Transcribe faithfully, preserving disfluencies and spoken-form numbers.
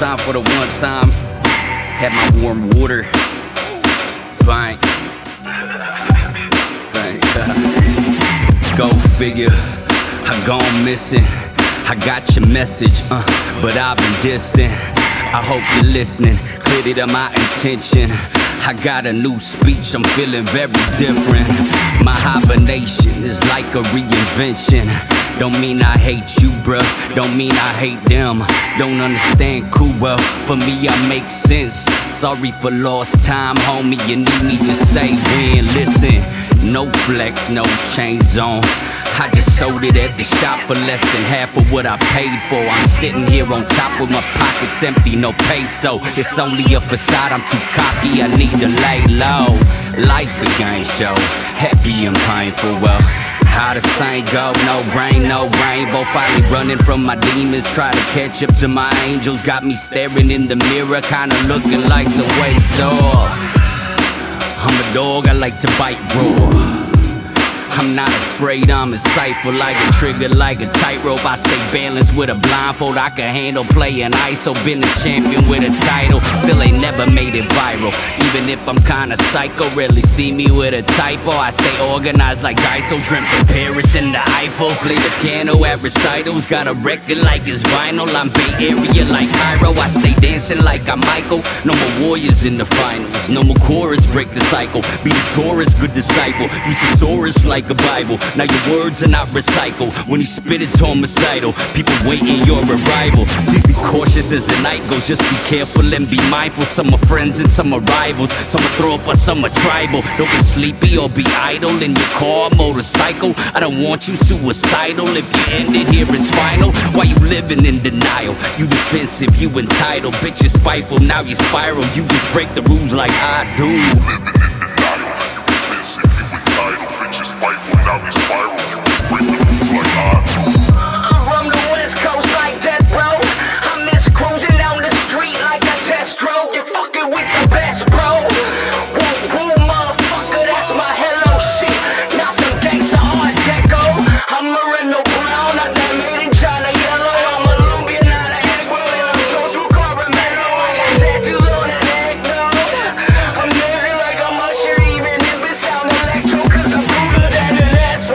time for the one time. Had my warm water. Bang. Bang. Go figure. I gone missing. I got your message, uh, but I've been distant. I hope you're listening. Clearly to my intention. I got a new speech, I'm feeling very different. My hibernation is like a reinvention. Don't mean I hate you, bruh, don't mean I hate them. Don't understand, cool, well, for me I make sense. Sorry for lost time, homie, you need me, just say when. Listen, no flex, no chains on. I just sold it at the shop for less than half of what I paid for. I'm sitting here on top with my pockets empty, no peso. It's only a facade, I'm too cocky, I need to lay low. Life's a game show, happy and painful, well, how the saying go, no brain, no rainbow. Finally running from my demons, try to catch up to my angels. Got me staring in the mirror, kinda looking like some weights off. I'm a dog, I like to bite raw. I'm not afraid, I'm insightful like a trigger, like a tightrope. I stay balanced with a blindfold, I can handle playing I S O. Been a champion with a title, still ain't never made it viral. Even if I'm kinda psycho, rarely see me with a typo. I stay organized like I S O, dreamt of Paris and the Eiffel. Play the piano at recitals, got a record like it's vinyl. I'm Bay Area like Cairo, I stay dancing like I'm Michael. No more warriors in the finals, no more chorus, break the cycle. Be the Taurus, good disciple, use thesaurus like a Bible. Now your words are not recycled. When you spit it's homicidal. People waiting your arrival. Please be cautious as the night goes. Just be careful and be mindful. Some are friends and some are rivals. Some are throw up or some are tribal. Don't get sleepy or be idle in your car or motorcycle. I don't want you suicidal. If you end it here it's final. Why you living in denial? You defensive, you entitled. Bitch, you're spiteful, now you spiral. You just break the rules like I do.